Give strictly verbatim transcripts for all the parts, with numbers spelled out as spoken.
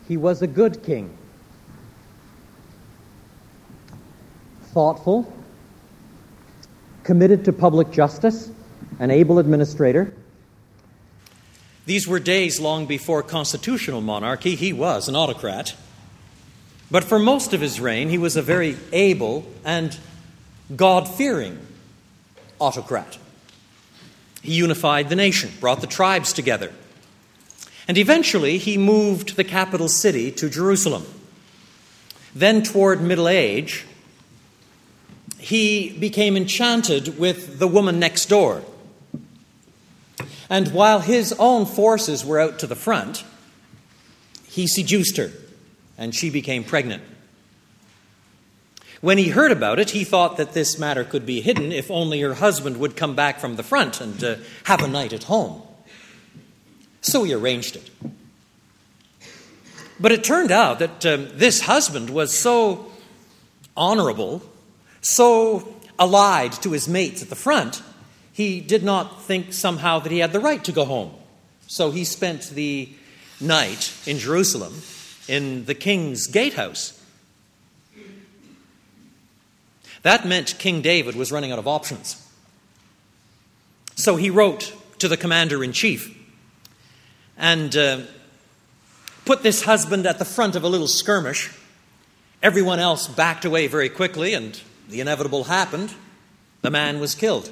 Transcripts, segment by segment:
he was a good king. Thoughtful, committed to public justice, an able administrator. These were days long before constitutional monarchy. He was an autocrat. But for most of his reign, he was a very able and God-fearing autocrat. He unified the nation, brought the tribes together. And eventually, he moved the capital city to Jerusalem. Then, toward middle age, he became enchanted with the woman next door. And while his own forces were out to the front, he seduced her, and she became pregnant. When he heard about it, he thought that this matter could be hidden if only her husband would come back from the front and uh, have a night at home. So he arranged it. But it turned out that um, this husband was so honorable, so allied to his mates at the front, he did not think somehow that he had the right to go home. So he spent the night in Jerusalem in the king's gatehouse. That meant King David was running out of options. So he wrote to the commander-in-chief and uh, put this husband at the front of a little skirmish. Everyone else backed away very quickly, and the inevitable happened. The man was killed.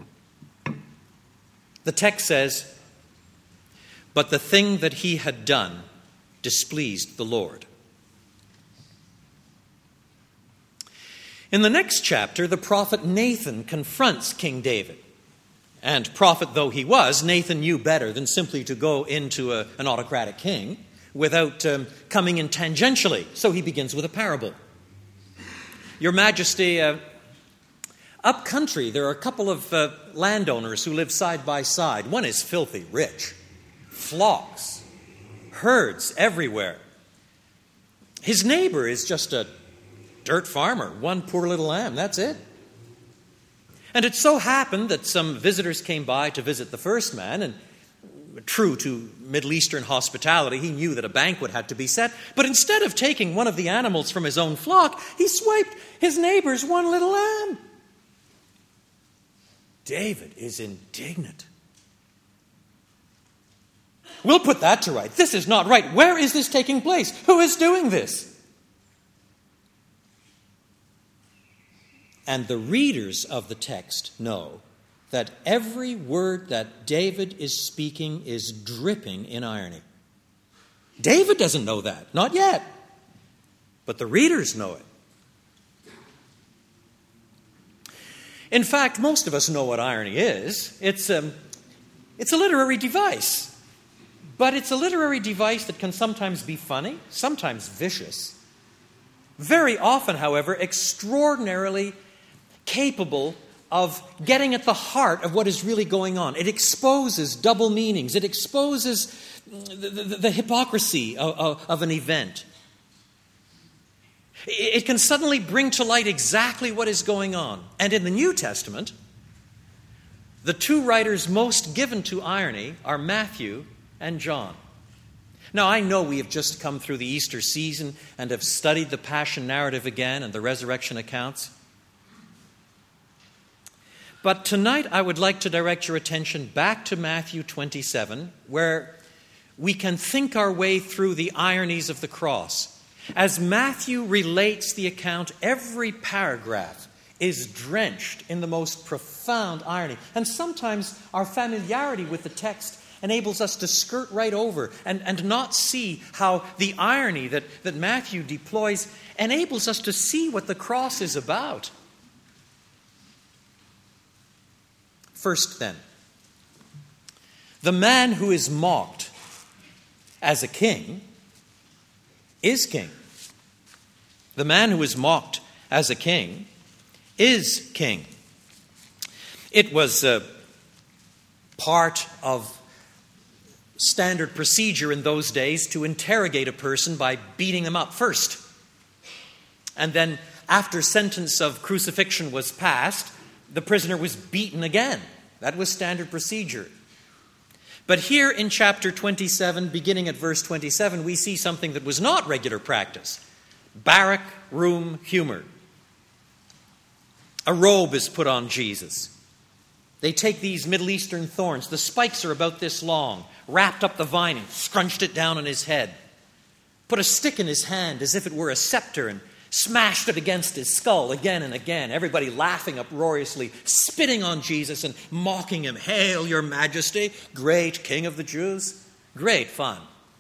The text says, "But the thing that he had done displeased the Lord." In the next chapter, the prophet Nathan confronts King David. And prophet though he was, Nathan knew better than simply to go into a, an autocratic king without um, coming in tangentially. So he begins with a parable. "Your Majesty, uh, up country, there are a couple of uh, landowners who live side by side. One is filthy rich, flocks, herds everywhere. His neighbor is just a dirt farmer, one poor little lamb, that's it. And it so happened that some visitors came by to visit the first man, and true to Middle Eastern hospitality, he knew that a banquet had to be set. But instead of taking one of the animals from his own flock, he swiped his neighbor's one little lamb. David is indignant. We'll put that to right. This is not right. Where is this taking place? Who is doing this? And the readers of the text know that every word that David is speaking is dripping in irony. David doesn't know that, not yet. But the readers know it. In fact, most of us know what irony is. It's, um, it's a literary device. But it's a literary device that can sometimes be funny, sometimes vicious. Very often, however, extraordinarily capable of getting at the heart of what is really going on. It exposes double meanings. It exposes the, the, the hypocrisy of, of, of an event. It can suddenly bring to light exactly what is going on. And in the New Testament, the two writers most given to irony are Matthew and John. Now, I know we have just come through the Easter season and have studied the Passion narrative again and the resurrection accounts. But tonight I would like to direct your attention back to Matthew twenty-seven, where we can think our way through the ironies of the cross. As Matthew relates the account, every paragraph is drenched in the most profound irony. And sometimes our familiarity with the text enables us to skirt right over and, and not see how the irony that, that Matthew deploys enables us to see what the cross is about. First, then, the man who is mocked as a king is king. The man who is mocked as a king is king. It was uh, part of standard procedure in those days to interrogate a person by beating them up first. And then after sentence of crucifixion was passed, the prisoner was beaten again. That was standard procedure. But here in chapter twenty-seven, beginning at verse twenty-seven, we see something that was not regular practice. Barrack room humor. A robe is put on Jesus. They take these Middle Eastern thorns, the spikes are about this long, wrapped up the vine and scrunched it down on his head. Put a stick in his hand as if it were a scepter and smashed it against his skull again and again. Everybody laughing uproariously, spitting on Jesus and mocking him. Hail, your majesty, great King of the Jews. Great fun.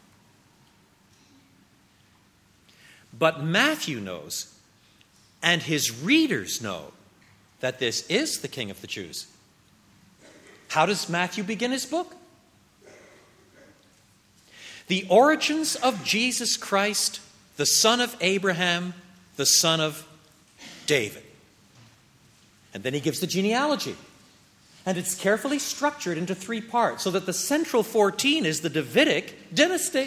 But Matthew knows, and his readers know, that this is the King of the Jews. How does Matthew begin his book? The origins of Jesus Christ, the son of Abraham, the son of David. And then he gives the genealogy. And it's carefully structured into three parts so that the central fourteen is the Davidic dynasty.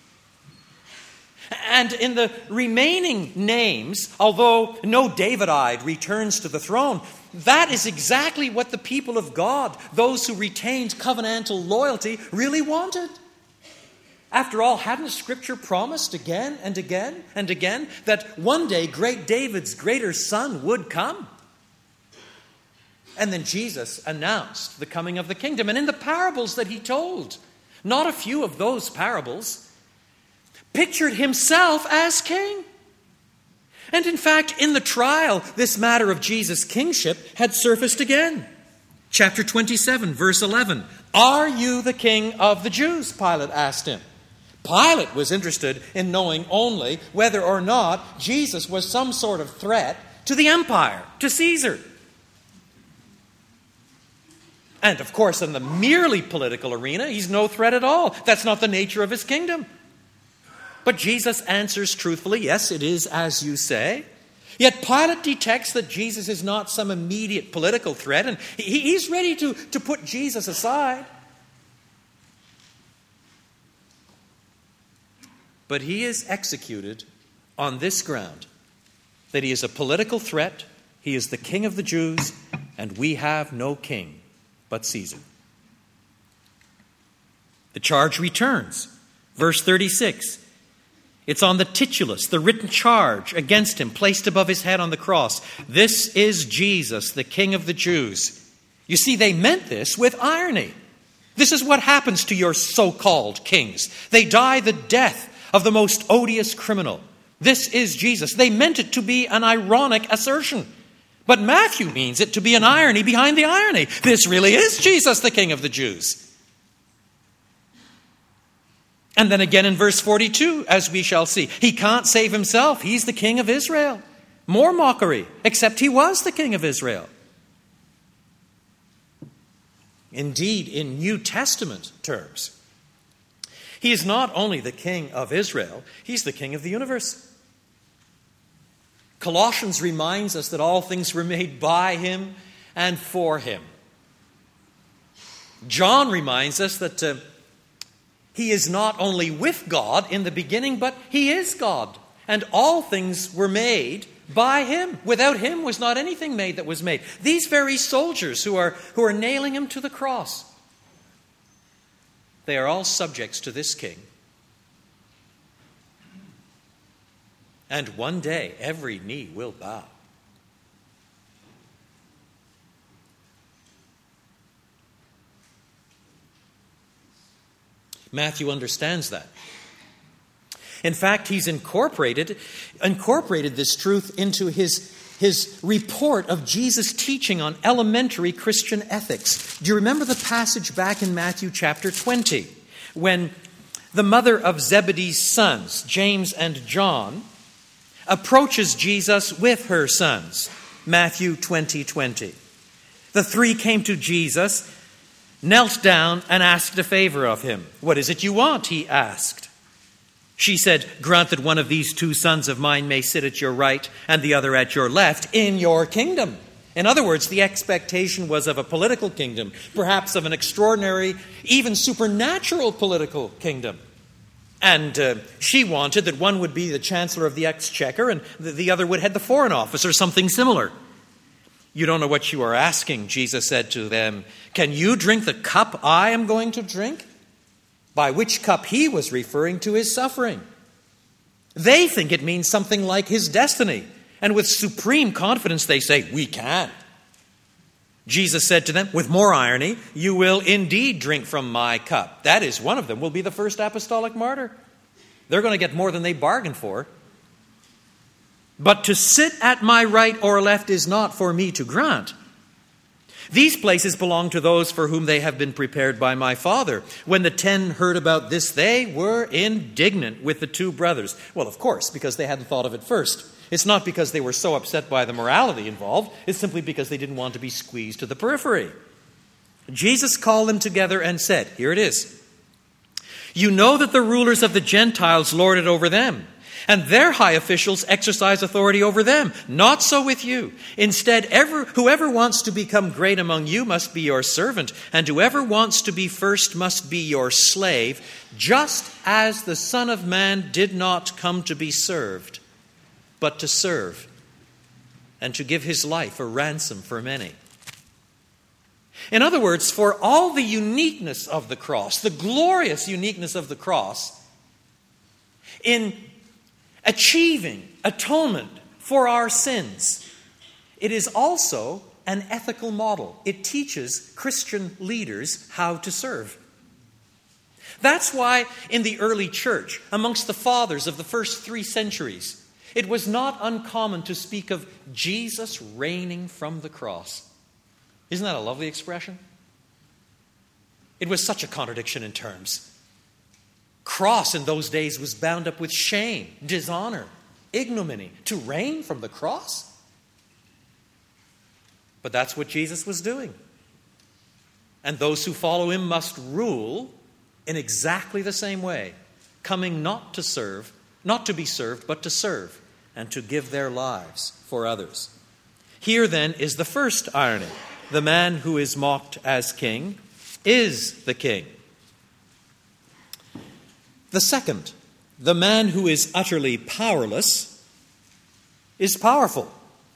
And in the remaining names, although no Davidite returns to the throne, that is exactly what the people of God, those who retained covenantal loyalty, really wanted. After all, hadn't Scripture promised again and again and again that one day great David's greater son would come? And then Jesus announced the coming of the kingdom. And in the parables that he told, not a few of those parables pictured himself as king. And in fact, in the trial, this matter of Jesus' kingship had surfaced again. Chapter twenty-seven, verse eleven. Are you the king of the Jews? Pilate asked him. Pilate was interested in knowing only whether or not Jesus was some sort of threat to the empire, to Caesar. And of course, in the merely political arena, he's no threat at all. That's not the nature of his kingdom. But Jesus answers truthfully, yes, it is as you say. Yet Pilate detects that Jesus is not some immediate political threat, and he's ready to, to put Jesus aside. But he is executed on this ground, that he is a political threat, he is the king of the Jews, and we have no king but Caesar. The charge returns. Verse thirty-six. It's on the titulus, the written charge against him, placed above his head on the cross. This is Jesus, the King of the Jews. You see, they meant this with irony. This is what happens to your so-called kings. They die the death of the most odious criminal. This is Jesus. They meant it to be an ironic assertion. But Matthew means it to be an irony behind the irony. This really is Jesus, the King of the Jews. And then again in verse forty-two, as we shall see, he can't save himself. He's the King of Israel. More mockery, except he was the King of Israel. Indeed, in New Testament terms, he is not only the King of Israel, he's the King of the universe. Colossians reminds us that all things were made by him and for him. John reminds us that uh, he is not only with God in the beginning, but he is God. And all things were made by him. Without him was not anything made that was made. These very soldiers who are, who are nailing him to the cross, they are all subjects to this king. And one day, every knee will bow. Matthew understands that. In fact, he's incorporated, incorporated this truth into his, his report of Jesus' teaching on elementary Christian ethics. Do you remember the passage back in Matthew chapter twenty, when the mother of Zebedee's sons, James and John, approaches Jesus with her sons? Matthew twenty twenty. The three came to Jesus, knelt down, and asked a favor of him. What is it you want? He asked. She said, grant that one of these two sons of mine may sit at your right and the other at your left in your kingdom. In other words, the expectation was of a political kingdom, perhaps of an extraordinary, even supernatural political kingdom. And uh, she wanted that one would be the Chancellor of the Exchequer and the, the other would head the Foreign Office or something similar. You don't know what you are asking, Jesus said to them. Can you drink the cup I am going to drink? by which cup he was referring to his suffering. They think it means something like his destiny, and with supreme confidence they say, we can. Jesus said to them, with more irony, you will indeed drink from my cup. That is, one of them will be the first apostolic martyr. They're going to get more than they bargained for. But to sit at my right or left is not for me to grant. These places belong to those for whom they have been prepared by my Father. When the ten heard about this, they were indignant with the two brothers. Well, of course, because they hadn't thought of it first. It's not because they were so upset by the morality involved. It's simply because they didn't want to be squeezed to the periphery. Jesus called them together and said, here it is, you know that the rulers of the Gentiles lord it over them, and their high officials exercise authority over them. Not so with you. Instead, ever, whoever wants to become great among you must be your servant, and whoever wants to be first must be your slave, just as the Son of Man did not come to be served, but to serve, and to give his life a ransom for many. In other words, for all the uniqueness of the cross, the glorious uniqueness of the cross, in achieving atonement for our sins, it is also an ethical model. It teaches Christian leaders how to serve. That's why in the early church, amongst the fathers of the first three centuries, it was not uncommon to speak of Jesus reigning from the cross. Isn't that a lovely expression? It was such a contradiction in terms. Cross in those days was bound up with shame, dishonor, ignominy. To reign from the cross? But that's what Jesus was doing. And those who follow him must rule in exactly the same way, coming not to serve, not to be served, but to serve, and to give their lives for others. Here then is the first irony. The man who is mocked as king is the king. The second, the man who is utterly powerless is powerful.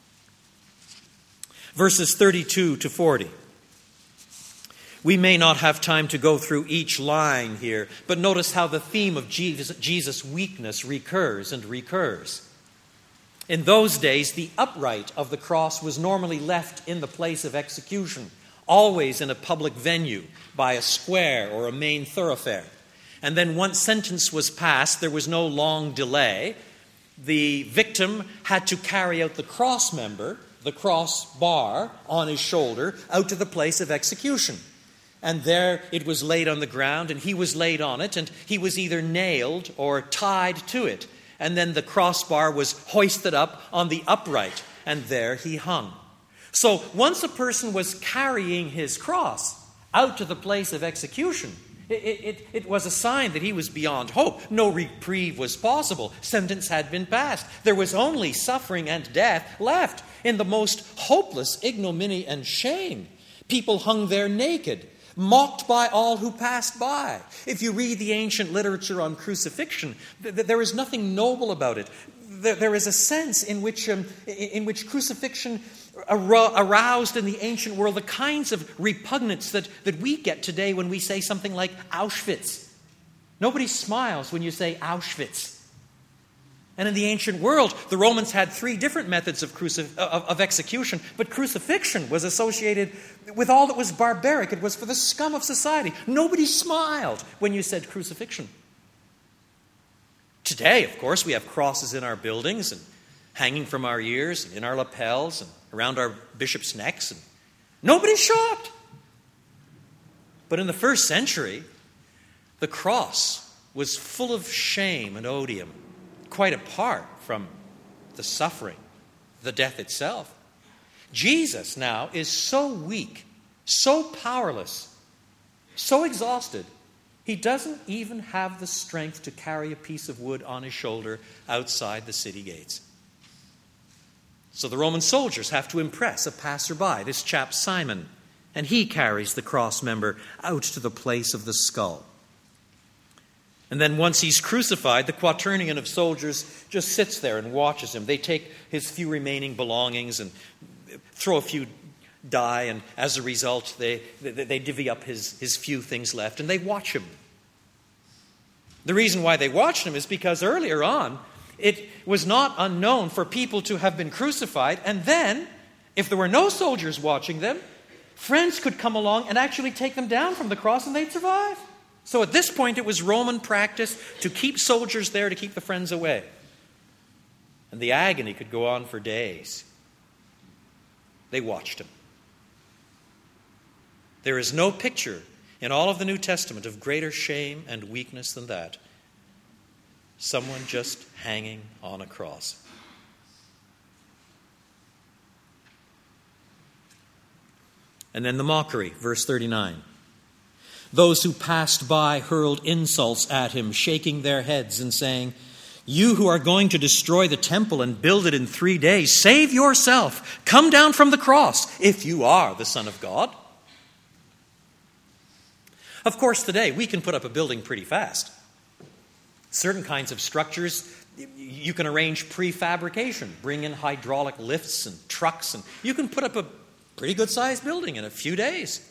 Verses thirty-two to forty. We may not have time to go through each line here, but notice how the theme of Jesus, Jesus' weakness recurs and recurs. In those days, the upright of the cross was normally left in the place of execution, always in a public venue, by a square or a main thoroughfare. And then once sentence was passed, there was no long delay. The victim had to carry out the cross member, the cross bar on his shoulder, out to the place of execution. And there it was laid on the ground, and he was laid on it, and he was either nailed or tied to it. And then the crossbar was hoisted up on the upright, and there he hung. So once a person was carrying his cross out to the place of execution, it, it, it was a sign that he was beyond hope. No reprieve was possible. Sentence had been passed. There was only suffering and death left in the most hopeless ignominy and shame. People hung there naked, mocked by all who passed by. If you read the ancient literature on crucifixion, th- th- there is nothing noble about it. There, there is a sense in which, um, in which crucifixion ar- aroused in the ancient world the kinds of repugnance that, that we get today when we say something like Auschwitz. Nobody smiles when you say Auschwitz. And in the ancient world, the Romans had three different methods of, crucif- of, of execution, but crucifixion was associated with all that was barbaric. It was for the scum of society. Nobody smiled when you said crucifixion. Today, of course, we have crosses in our buildings and hanging from our ears and in our lapels and around our bishops' necks, and nobody's shocked. But in the first century, the cross was full of shame and odium, quite apart from the suffering, the death itself. Jesus now is so weak, so powerless, so exhausted, he doesn't even have the strength to carry a piece of wood on his shoulder outside the city gates. So the Roman soldiers have to impress a passerby, this chap Simon, and he carries the cross member out to the place of the skull. And then once he's crucified, the quaternion of soldiers just sits there and watches him. They take his few remaining belongings and throw a few die, and as a result, they, they, they divvy up his, his few things left, and they watch him The reason why they watched him is because earlier on, it was not unknown for people to have been crucified, and then, if there were no soldiers watching them, friends could come along and actually take them down from the cross and they'd survive. So at this point, it was Roman practice to keep soldiers there to keep the friends away. And the agony could go on for days. They watched him. There is no picture in all of the New Testament of greater shame and weakness than that. Someone just hanging on a cross. And then the mockery, verse thirty-nine. Those who passed by hurled insults at him, shaking their heads and saying, "You who are going to destroy the temple and build it in three days, save yourself. Come down from the cross if you are the Son of God." Of course, today we can put up a building pretty fast. Certain kinds of structures you can arrange prefabrication, bring in hydraulic lifts and trucks, and you can put up a pretty good-sized building in a few days.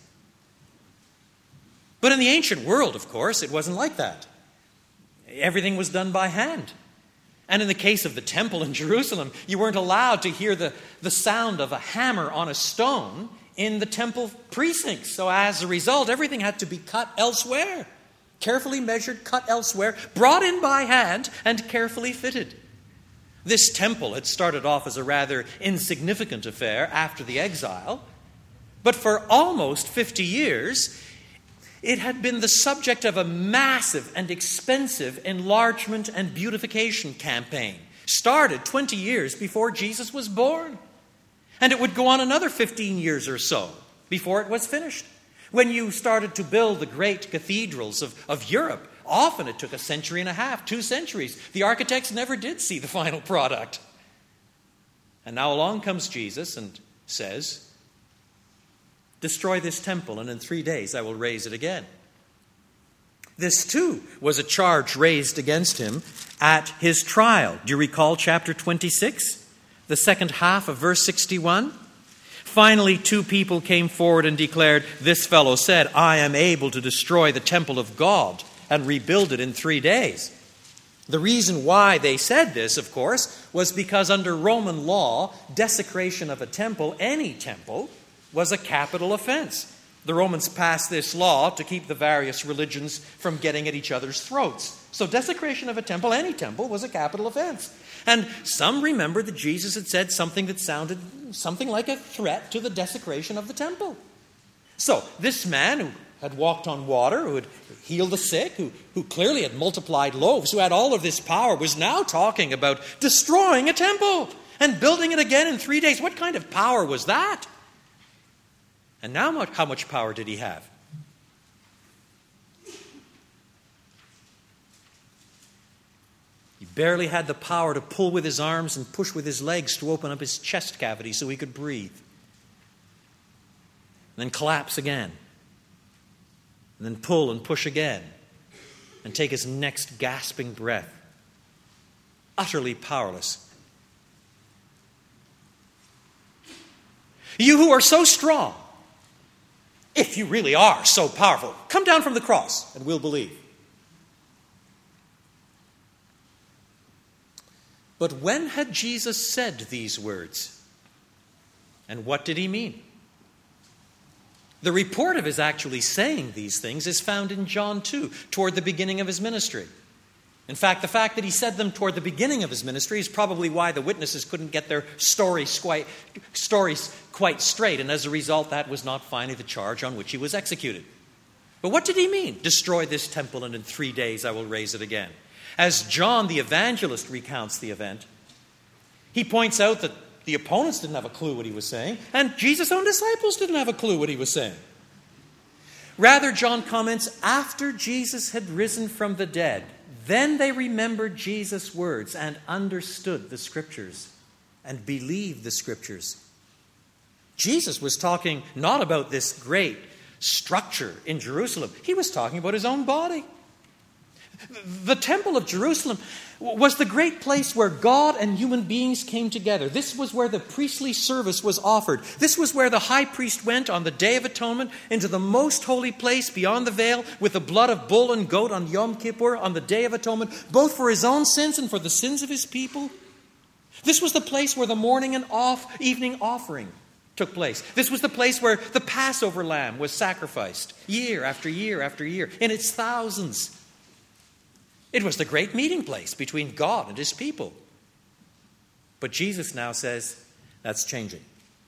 But in the ancient world, of course, it wasn't like that. Everything was done by hand. And in the case of the temple in Jerusalem, you weren't allowed to hear the, the sound of a hammer on a stone in the temple precincts. So as a result, everything had to be cut elsewhere. Carefully measured, cut elsewhere, brought in by hand, and carefully fitted. This temple had started off as a rather insignificant affair after the exile, but for almost fifty years, it had been the subject of a massive and expensive enlargement and beautification campaign, started twenty years before Jesus was born. And it would go on another fifteen years or so before it was finished. When you started to build the great cathedrals of, of Europe, often it took a century and a half, two centuries. The architects never did see the final product. And now along comes Jesus and says, "Destroy this temple, and in three days I will raise it again." This, too, was a charge raised against him at his trial. Do you recall chapter twenty-six, the second half of verse sixty-one? Finally, two people came forward and declared, "This fellow said, I am able to destroy the temple of God and rebuild it in three days." The reason why they said this, of course, was because under Roman law, desecration of a temple, any temple, was a capital offense. The Romans passed this law to keep the various religions from getting at each other's throats. So desecration of a temple, any temple, was a capital offense. And some remember that Jesus had said something that sounded something like a threat to the desecration of the temple. So this man who had walked on water, who had healed the sick, who, who clearly had multiplied loaves, who had all of this power, was now talking about destroying a temple and building it again in three days. What kind of power was that? And now how much power did he have? He barely had the power to pull with his arms and push with his legs to open up his chest cavity so he could breathe. And then collapse again. And then pull and push again. And take his next gasping breath. Utterly powerless. You who are so strong, if you really are so powerful, come down from the cross and we'll believe. But when had Jesus said these words? And what did he mean? The report of his actually saying these things is found in John two, toward the beginning of his ministry. In fact, the fact that he said them toward the beginning of his ministry is probably why the witnesses couldn't get their stories quite, stories quite straight, and as a result, that was not finally the charge on which he was executed. But what did he mean? Destroy this temple, and in three days I will raise it again. As John the evangelist recounts the event, he points out that the opponents didn't have a clue what he was saying, and Jesus' own disciples didn't have a clue what he was saying. Rather, John comments, after Jesus had risen from the dead, then they remembered Jesus' words and understood the Scriptures and believed the Scriptures. Jesus was talking not about this great structure in Jerusalem. He was talking about his own body. The Temple of Jerusalem was the great place where God and human beings came together. This was where the priestly service was offered. This was where the high priest went on the Day of Atonement into the most holy place beyond the veil with the blood of bull and goat on Yom Kippur on the Day of Atonement, both for his own sins and for the sins of his people. This was the place where the morning and off, evening offering took place. This was the place where the Passover lamb was sacrificed year after year after year in its thousands. It was the great meeting place between God and his people. But Jesus now says, that's changing.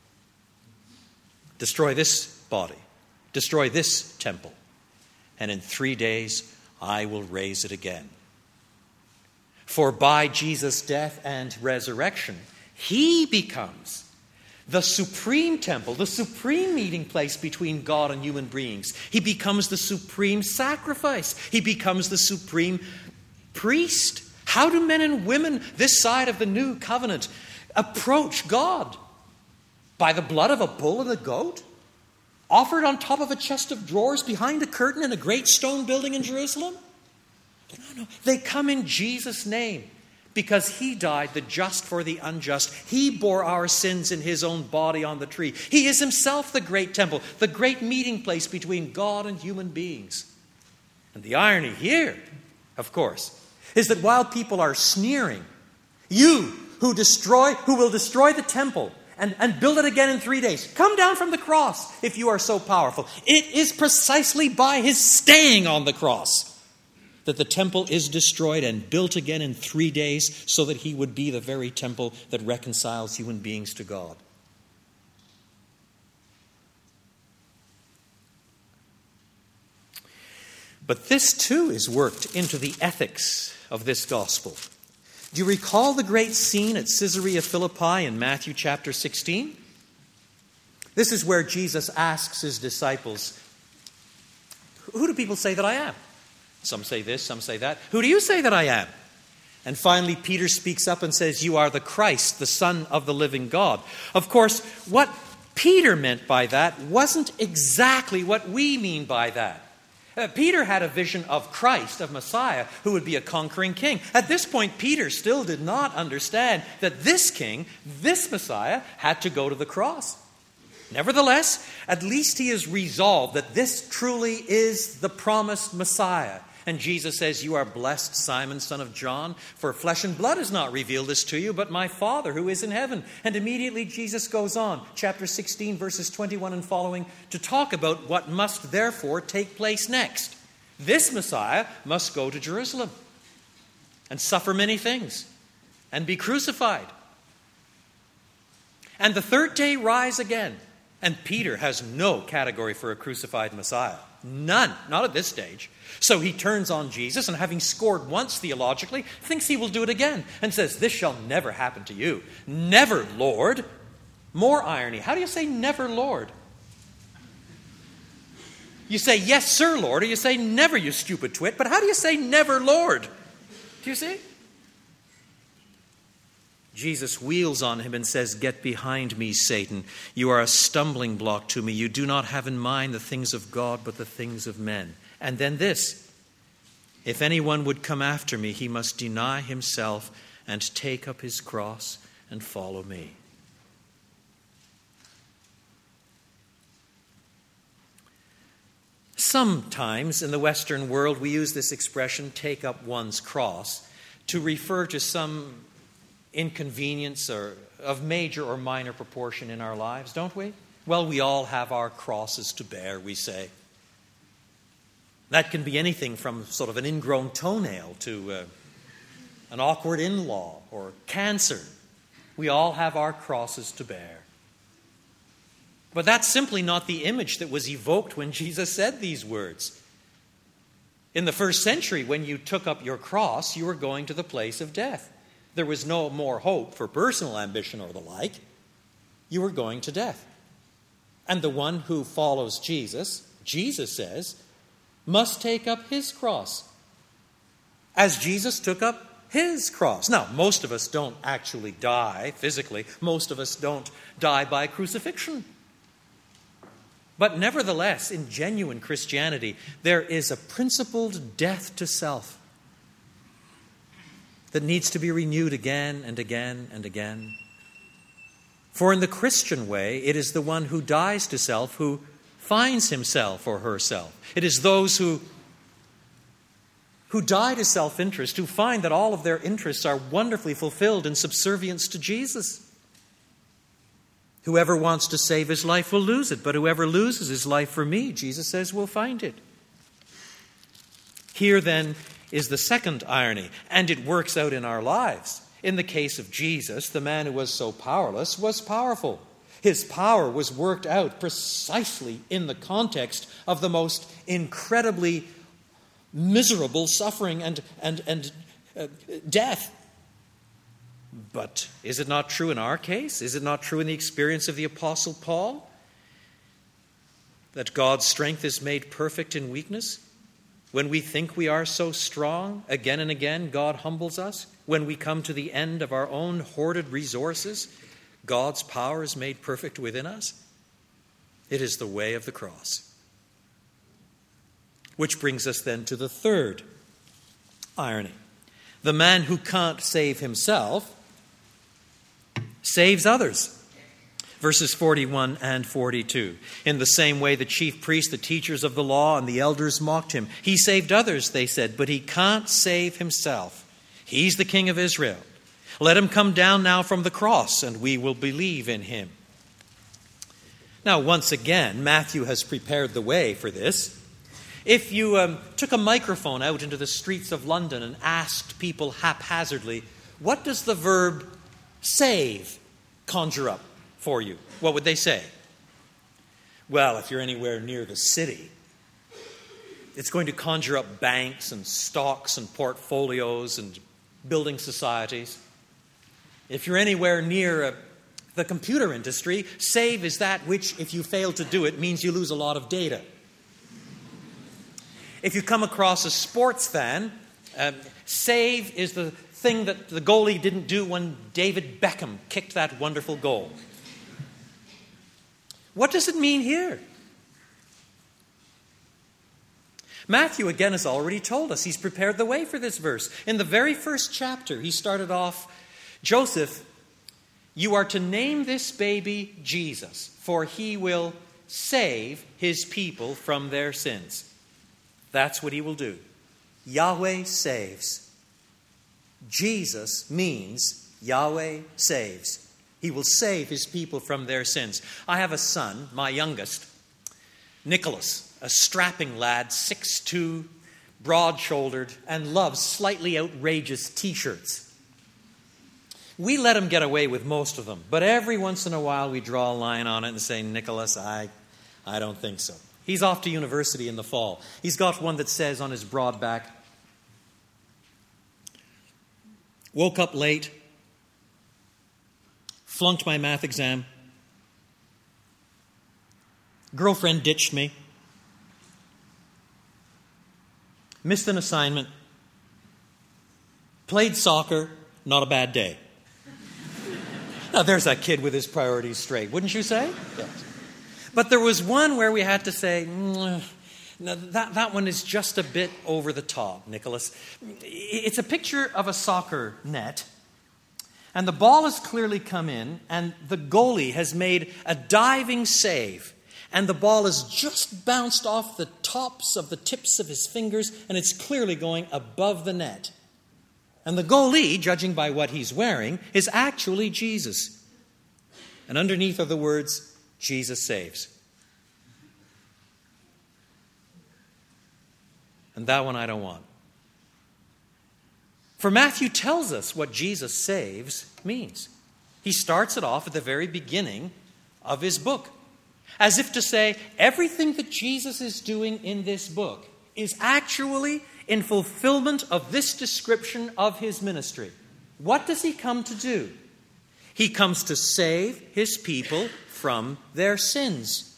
Destroy this body. Destroy this temple. And in three days, I will raise it again. For by Jesus' death and resurrection, he becomes the supreme temple, the supreme meeting place between God and human beings. He becomes the supreme sacrifice. He becomes the supreme priest. How do men and women this side of the new covenant approach God? By the blood of a bull and a goat? Offered on top of a chest of drawers behind a curtain in a great stone building in Jerusalem? No, no. They come in Jesus' name because he died the just for the unjust. He bore our sins in his own body on the tree. He is himself the great temple, the great meeting place between God and human beings. And the irony here, of course, is that while people are sneering, you who destroy, who will destroy the temple and, and build it again in three days, come down from the cross if you are so powerful. It is precisely by his staying on the cross that the temple is destroyed and built again in three days so that he would be the very temple that reconciles human beings to God. But this too is worked into the ethics of this gospel. Do you recall the great scene at Caesarea Philippi in Matthew chapter sixteen? This is where Jesus asks his disciples, who do people say that I am? Some say this, some say that. Who do you say that I am? And finally, Peter speaks up and says, you are the Christ, the Son of the living God. Of course, what Peter meant by that wasn't exactly what we mean by that. Uh, Peter had a vision of Christ, of Messiah, who would be a conquering king. At this point, Peter still did not understand that this king, this Messiah, had to go to the cross. Nevertheless, at least he is resolved that this truly is the promised Messiah. And Jesus says, you are blessed, Simon, son of John, for flesh and blood has not revealed this to you, but my Father who is in heaven. And immediately Jesus goes on, chapter sixteen, verses twenty-one and following, to talk about what must therefore take place next. This Messiah must go to Jerusalem and suffer many things and be crucified. And the third day rise again. And Peter has no category for a crucified Messiah. None. Not at this stage. So he turns on Jesus and, having scored once theologically, thinks he will do it again and says, this shall never happen to you. Never, Lord. More irony. How do you say never, Lord? You say, yes, sir, Lord, or you say, never, you stupid twit. But how do you say never, Lord? Do you see? Jesus wheels on him and says, get behind me, Satan. You are a stumbling block to me. You do not have in mind the things of God, but the things of men. And then this, if anyone would come after me, he must deny himself and take up his cross and follow me. Sometimes in the Western world, we use this expression, take up one's cross, to refer to some inconvenience or of major or minor proportion in our lives, don't we? Well, we all have our crosses to bear, we say. That can be anything from sort of an ingrown toenail to uh, an awkward in-law or cancer. We all have our crosses to bear. But that's simply not the image that was evoked when Jesus said these words. In the first century, when you took up your cross, you were going to the place of death. There was no more hope for personal ambition or the like. You were going to death. And the one who follows Jesus, Jesus says, must take up his cross, as Jesus took up his cross. Now, most of us don't actually die physically. Most of us don't die by crucifixion. But nevertheless, in genuine Christianity, there is a principled death to self. that needs to be renewed again and again and again. For in the Christian way, it is the one who dies to self who finds himself or herself. It is those who, who die to self-interest, who find that all of their interests are wonderfully fulfilled in subservience to Jesus. Whoever wants to save his life will lose it, but whoever loses his life for me, Jesus says, will find it. Here then is the second irony, and it works out in our lives. In the case of Jesus, the man who was so powerless was powerful. His power was worked out precisely in the context of the most incredibly miserable suffering and, and, and uh, death. But is it not true in our case? Is it not true in the experience of the Apostle Paul? That God's strength is made perfect in weakness? When we think we are so strong, again and again, God humbles us. When we come to the end of our own hoarded resources, God's power is made perfect within us. It is the way of the cross. Which brings us then to the third irony. The man who can't save himself saves others. Verses forty-one and forty-two. In the same way, the chief priests, the teachers of the law, and the elders mocked him. He saved others, they said, but he can't save himself. He's the King of Israel. Let him come down now from the cross, and we will believe in him. Now, once again, Matthew has prepared the way for this. If you um, took a microphone out into the streets of London and asked people haphazardly, what does the verb save conjure up for you? What would they say? Well, if you're anywhere near the city, it's going to conjure up banks and stocks and portfolios and building societies. If you're anywhere near uh, the computer industry, save is that which, if you fail to do it, means you lose a lot of data. If you come across a sports fan, uh, save is the thing that the goalie didn't do when David Beckham kicked that wonderful goal. What does it mean here? Matthew, again, has already told us. He's prepared the way for this verse. In the very first chapter, he started off, Joseph, you are to name this baby Jesus, for he will save his people from their sins. That's what he will do. Yahweh saves. Jesus means Yahweh saves. He will save his people from their sins. I have a son, my youngest, Nicholas, a strapping lad, six foot two, broad-shouldered, and loves slightly outrageous T-shirts. We let him get away with most of them, but every once in a while we draw a line on it and say, Nicholas, I, I don't think so. He's off to university in the fall. He's got one that says on his broad back, woke up late, flunked my math exam, girlfriend ditched me, missed an assignment, played soccer, not a bad day. Now there's that kid with his priorities straight, wouldn't you say? Yes. But there was one where we had to say, mm, no, that, that one is just a bit over the top, Nicholas. It's a picture of a soccer net, and the ball has clearly come in, and the goalie has made a diving save, and the ball has just bounced off the tops of the tips of his fingers, and it's clearly going above the net. And the goalie, judging by what he's wearing, is actually Jesus. And underneath are the words, Jesus saves. And that one I don't want. For Matthew tells us what Jesus saves means. He starts it off at the very beginning of his book. As if to say, everything that Jesus is doing in this book is actually in fulfillment of this description of his ministry. What does he come to do? He comes to save his people from their sins.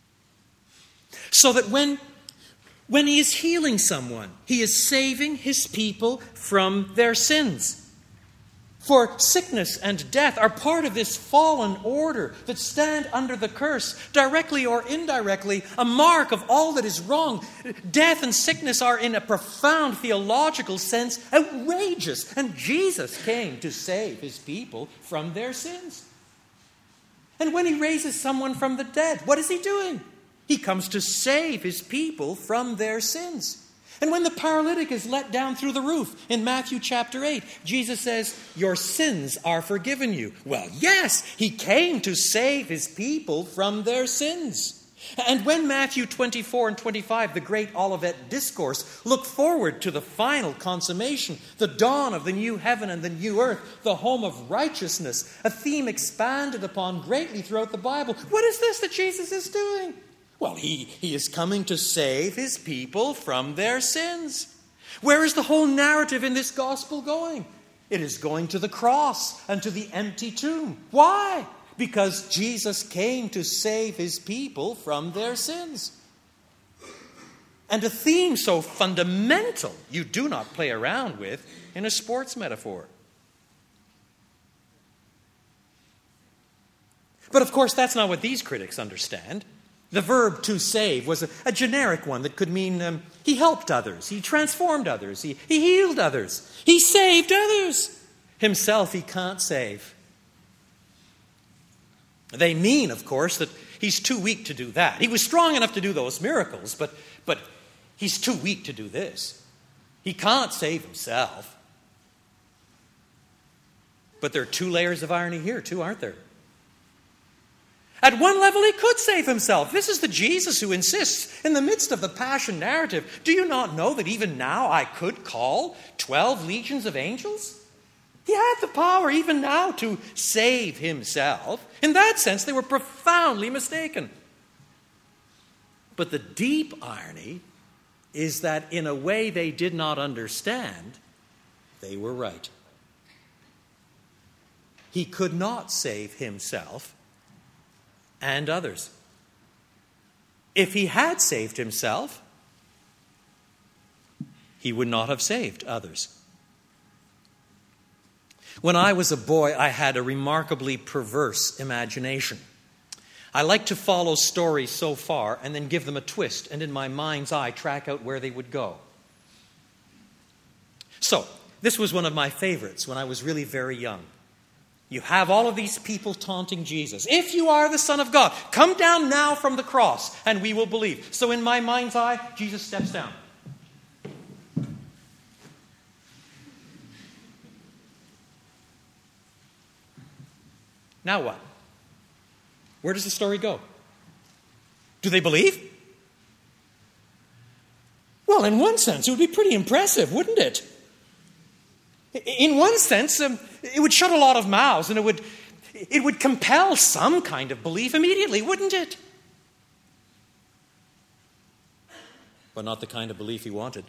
So that when, when he is healing someone, he is saving his people from their sins. For sickness and death are part of this fallen order that stand under the curse, directly or indirectly, a mark of all that is wrong. Death and sickness are, in a profound theological sense, outrageous. And Jesus came to save his people from their sins. And when he raises someone from the dead, what is he doing? He comes to save his people from their sins. And when the paralytic is let down through the roof in Matthew chapter eight, Jesus says, your sins are forgiven you. Well, yes, he came to save his people from their sins. And when Matthew twenty-four and twenty-five, the great Olivet Discourse, look forward to the final consummation, the dawn of the new heaven and the new earth, the home of righteousness, a theme expanded upon greatly throughout the Bible, what is this that Jesus is doing? Well, he, he is coming to save his people from their sins. Where is the whole narrative in this gospel going? It is going to the cross and to the empty tomb. Why? Because Jesus came to save his people from their sins. And a theme so fundamental you do not play around with in a sports metaphor. But of course, that's not what these critics understand. The verb to save was a, a generic one that could mean um, he helped others, he transformed others, he, he healed others, he saved others. Himself he can't save. They mean, of course, that he's too weak to do that. He was strong enough to do those miracles, but, but he's too weak to do this. He can't save himself. But there are two layers of irony here, too, aren't there? At one level, he could save himself. This is the Jesus who insists, in the midst of the passion narrative, do you not know that even now I could call twelve legions of angels? He had the power even now to save himself. In that sense, they were profoundly mistaken. But the deep irony is that in a way they did not understand, they were right. He could not save himself and others. If he had saved himself, he would not have saved others. When I was a boy, I had a remarkably perverse imagination. I liked to follow stories so far and then give them a twist, and in my mind's eye track out where they would go. So, this was one of my favorites when I was really very young. You have all of these people taunting Jesus. If you are the Son of God, come down now from the cross and we will believe. So in my mind's eye, Jesus steps down. Now what? Where does the story go? Do they believe? Well, in one sense, it would be pretty impressive, wouldn't it? In one sense, um, it would shut a lot of mouths and it would, it would compel some kind of belief immediately, wouldn't it? But not the kind of belief he wanted.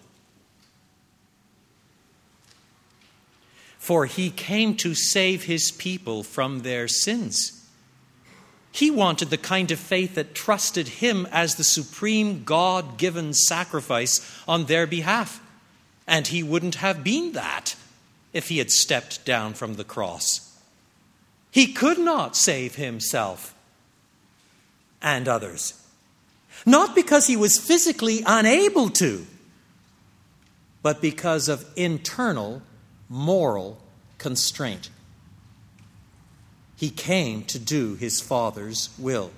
For he came to save his people from their sins. He wanted the kind of faith that trusted him as the supreme God-given sacrifice on their behalf. And he wouldn't have been that if he had stepped down from the cross. He could not save himself and others. Not because he was physically unable to, but because of internal moral constraint. He came to do his Father's will.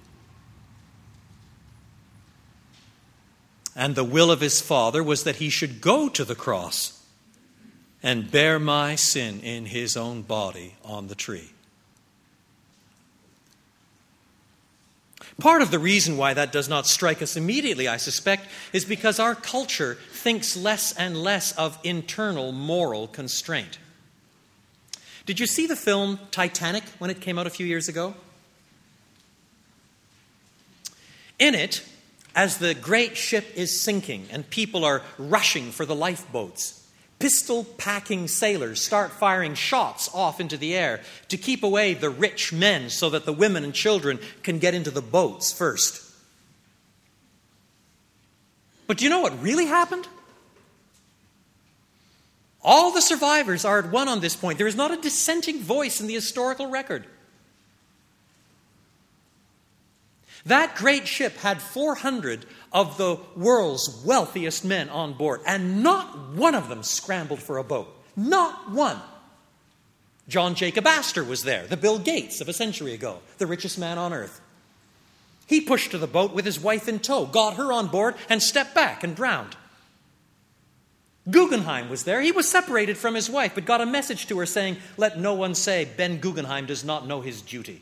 And the will of his Father was that he should go to the cross and bear my sin in his own body on the tree. Part of the reason why that does not strike us immediately, I suspect, is because our culture thinks less and less of internal moral constraint. Did you see the film Titanic when it came out a few years ago? In it, as the great ship is sinking and people are rushing for the lifeboats, pistol-packing sailors start firing shots off into the air to keep away the rich men so that the women and children can get into the boats first. But do you know what really happened? All the survivors are at one on this point. There is not a dissenting voice in the historical record. That great ship had four hundred of the world's wealthiest men on board, and not one of them scrambled for a boat. Not one. John Jacob Astor was there, the Bill Gates of a century ago, the richest man on earth. He pushed to the boat with his wife in tow, got her on board, and stepped back and drowned. Guggenheim was there. He was separated from his wife, but got a message to her saying, "Let no one say Ben Guggenheim does not know his duty."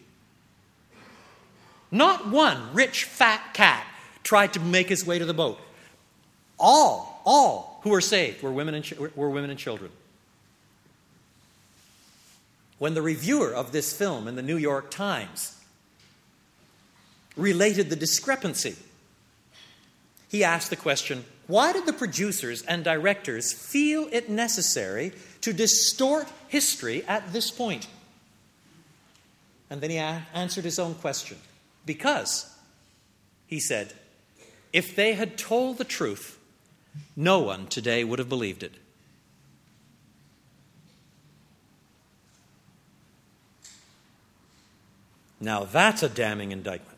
Not one rich, fat cat tried to make his way to the boat. All, all who were saved were women and, ch- were women and children. When the reviewer of this film in the New York Times related the discrepancy, he asked the question, why did the producers and directors feel it necessary to distort history at this point? And then he a- answered his own question. Because, he said, if they had told the truth, no one today would have believed it. Now that's a damning indictment.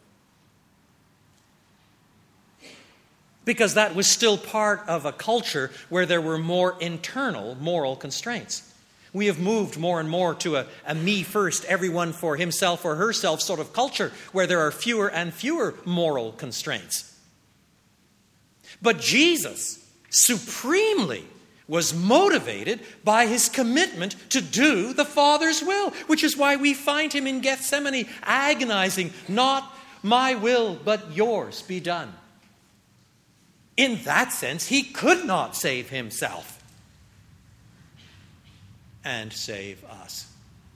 Because that was still part of a culture where there were more internal moral constraints. We have moved more and more to a, a me first, everyone for himself or herself sort of culture where there are fewer and fewer moral constraints. But Jesus supremely was motivated by his commitment to do the Father's will, which is why we find him in Gethsemane agonizing, "Not my will, but yours be done." In that sense, he could not save himself and save us.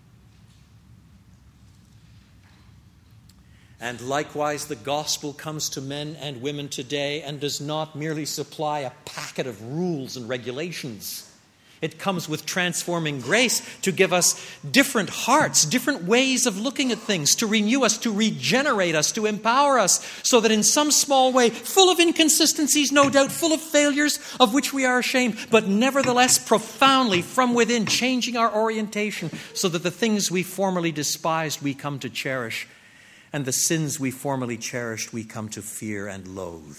And likewise, the gospel comes to men and women today and does not merely supply a packet of rules and regulations. It comes with transforming grace to give us different hearts, different ways of looking at things, to renew us, to regenerate us, to empower us, so that in some small way, full of inconsistencies, no doubt, full of failures of which we are ashamed, but nevertheless profoundly from within, changing our orientation so that the things we formerly despised we come to cherish, and the sins we formerly cherished we come to fear and loathe.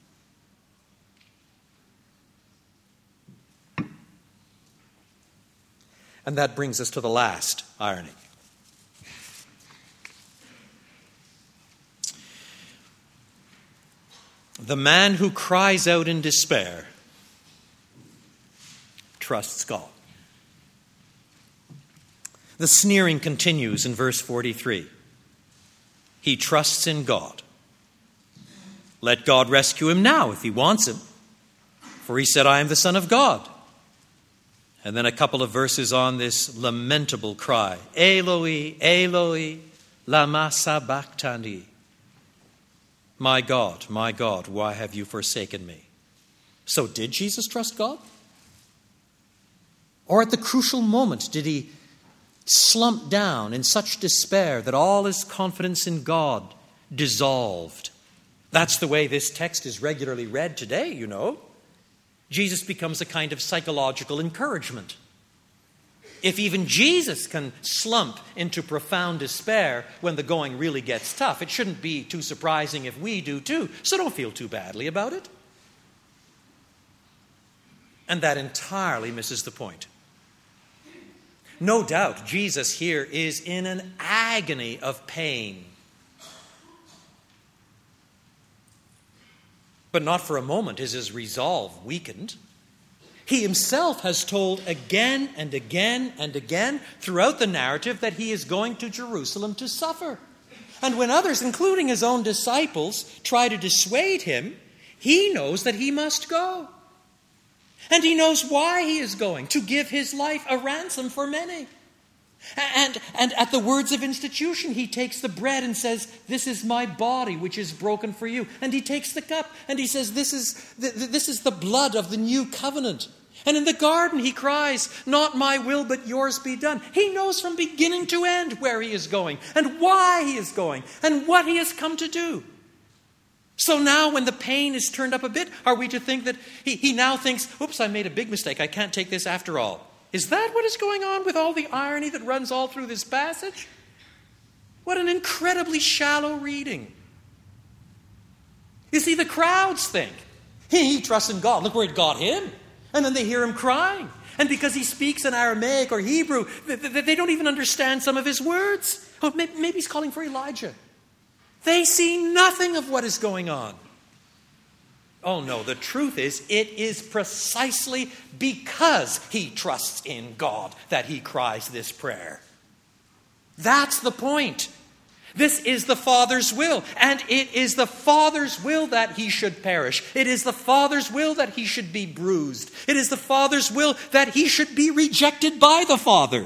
And that brings us to the last irony. The man who cries out in despair trusts God. The sneering continues in verse forty-three. He trusts in God. Let God rescue him now if he wants him. For he said, I am the Son of God. And then a couple of verses on this lamentable cry. Eloi, Eloi, lama sabachthani. My God, my God, why have you forsaken me? So did Jesus trust God? Or at the crucial moment did he slump down in such despair that all his confidence in God dissolved? That's the way this text is regularly read today, you know. Jesus becomes a kind of psychological encouragement. If even Jesus can slump into profound despair when the going really gets tough, it shouldn't be too surprising if we do too. So don't feel too badly about it. And that entirely misses the point. No doubt Jesus here is in an agony of pain. But not for a moment is his resolve weakened. He himself has told again and again and again throughout the narrative that he is going to Jerusalem to suffer. And when others, including his own disciples, try to dissuade him, he knows that he must go. And he knows why he is going, to give his life a ransom for many. And, and at the words of institution, he takes the bread and says, this is my body which is broken for you. And he takes the cup and he says, this is the, this is the blood of the new covenant. And in the garden he cries, not my will but yours be done. He knows from beginning to end where he is going and why he is going and what he has come to do. So now when the pain is turned up a bit, are we to think that he, he now thinks, oops, I made a big mistake. I can't take this after all. Is that what is going on with all the irony that runs all through this passage? What an incredibly shallow reading. You see, the crowds think, he, he trusts in God. Look where it got him. And then they hear him crying. And because he speaks in Aramaic or Hebrew, they, they don't even understand some of his words. Oh, maybe, maybe he's calling for Elijah. They see nothing of what is going on. Oh no, the truth is, it is precisely because he trusts in God that he cries this prayer. That's the point. This is the Father's will, and it is the Father's will that he should perish. It is the Father's will that he should be bruised. It is the Father's will that he should be rejected by the Father.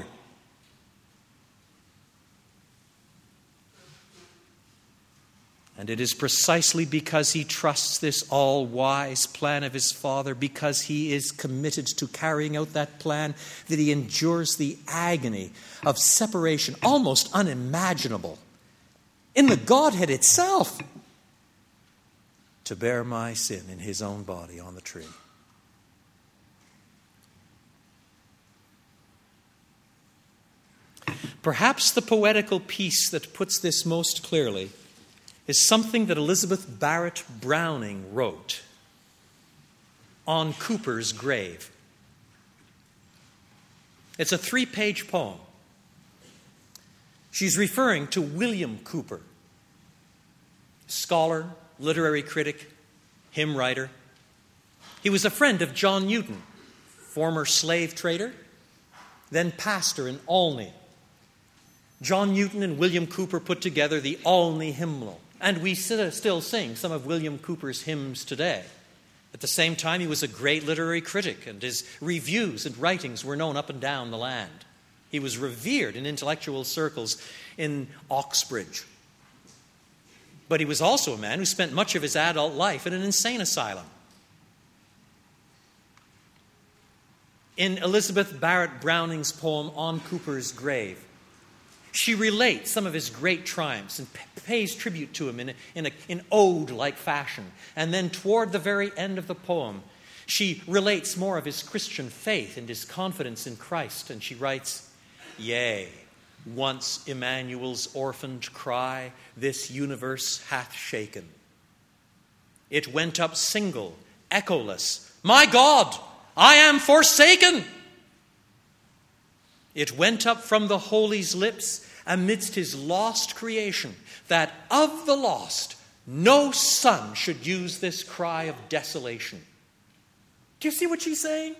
And it is precisely because he trusts this all-wise plan of his Father, because he is committed to carrying out that plan, that he endures the agony of separation, almost unimaginable, in the Godhead itself, to bear my sin in his own body on the tree. Perhaps the poetical piece that puts this most clearly is something that Elizabeth Barrett Browning wrote on Cooper's grave. It's a three-page poem. She's referring to William Cooper, scholar, literary critic, hymn writer. He was a friend of John Newton, former slave trader, then pastor in Olney. John Newton and William Cooper put together the Olney Hymnal. And we still sing some of William Cooper's hymns today. At the same time, he was a great literary critic, and his reviews and writings were known up and down the land. He was revered in intellectual circles in Oxbridge. But he was also a man who spent much of his adult life in an insane asylum. In Elizabeth Barrett Browning's poem On Cooper's Grave, she relates some of his great triumphs and p- pays tribute to him in, a, in a, in ode-like fashion. And then toward the very end of the poem, she relates more of his Christian faith and his confidence in Christ. And she writes, "Yea, once Emmanuel's orphaned cry this universe hath shaken. It went up single, echoless, My God, I am forsaken. It went up from the Holy's lips amidst his lost creation, that of the lost no son should use this cry of desolation." Do you see what she's saying?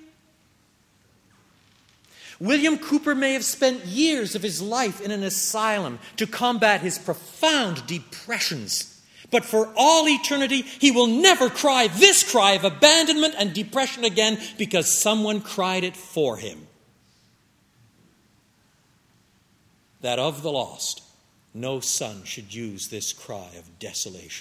William Cooper may have spent years of his life in an asylum to combat his profound depressions, but for all eternity he will never cry this cry of abandonment and depression again because someone cried it for him. That of the lost, no son should use this cry of desolation.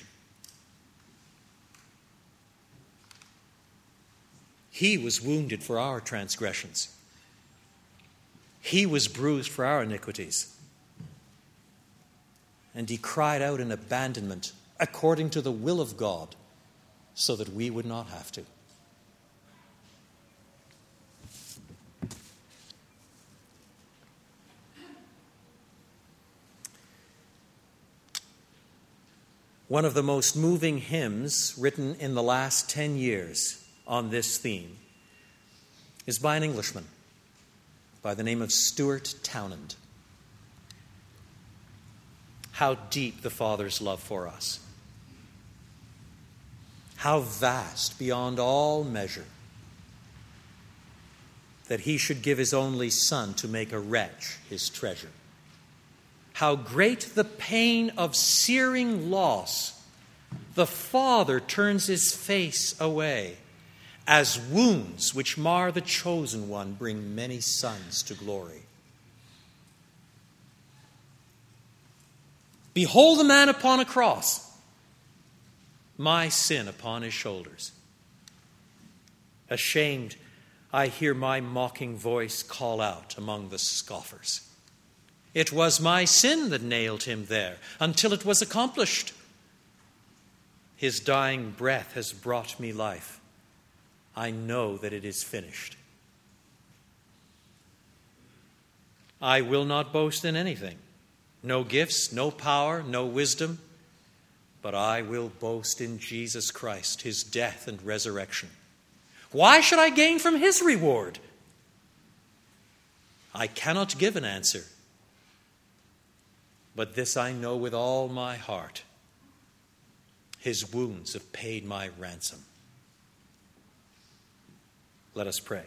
He was wounded for our transgressions. He was bruised for our iniquities. And he cried out in abandonment according to the will of God so that we would not have to. One of the most moving hymns written in the last ten years on this theme is by an Englishman by the name of Stuart Townend. How deep the Father's love for us. How vast beyond all measure that he should give his only Son to make a wretch his treasure. How great the pain of searing loss, the Father turns his face away, as wounds which mar the chosen one bring many sons to glory. Behold the man upon a cross, my sin upon his shoulders. Ashamed, I hear my mocking voice call out among the scoffers. It was my sin that nailed him there until it was accomplished. His dying breath has brought me life. I know that it is finished. I will not boast in anything, no gifts, no power, no wisdom, but I will boast in Jesus Christ, his death and resurrection. Why should I gain from his reward? I cannot give an answer, but this I know with all my heart. His wounds have paid my ransom. Let us pray.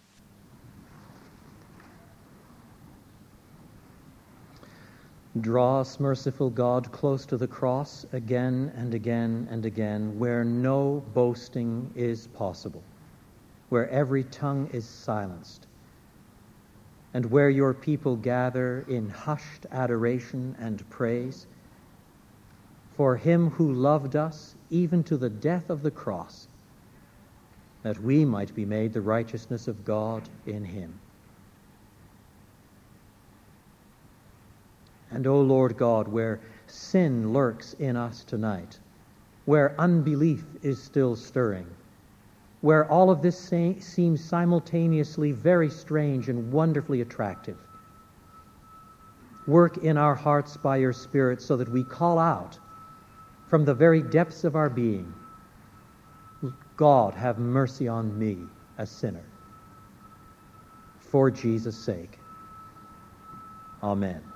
Draw us, merciful God, close to the cross again and again and again, where no boasting is possible, where every tongue is silenced, and where your people gather in hushed adoration and praise for him who loved us even to the death of the cross, that we might be made the righteousness of God in him. And, O Lord God, where sin lurks in us tonight, where unbelief is still stirring, where all of this sa- seems simultaneously very strange and wonderfully attractive, work in our hearts by your Spirit so that we call out from the very depths of our being, God, have mercy on me, a sinner. For Jesus' sake. Amen.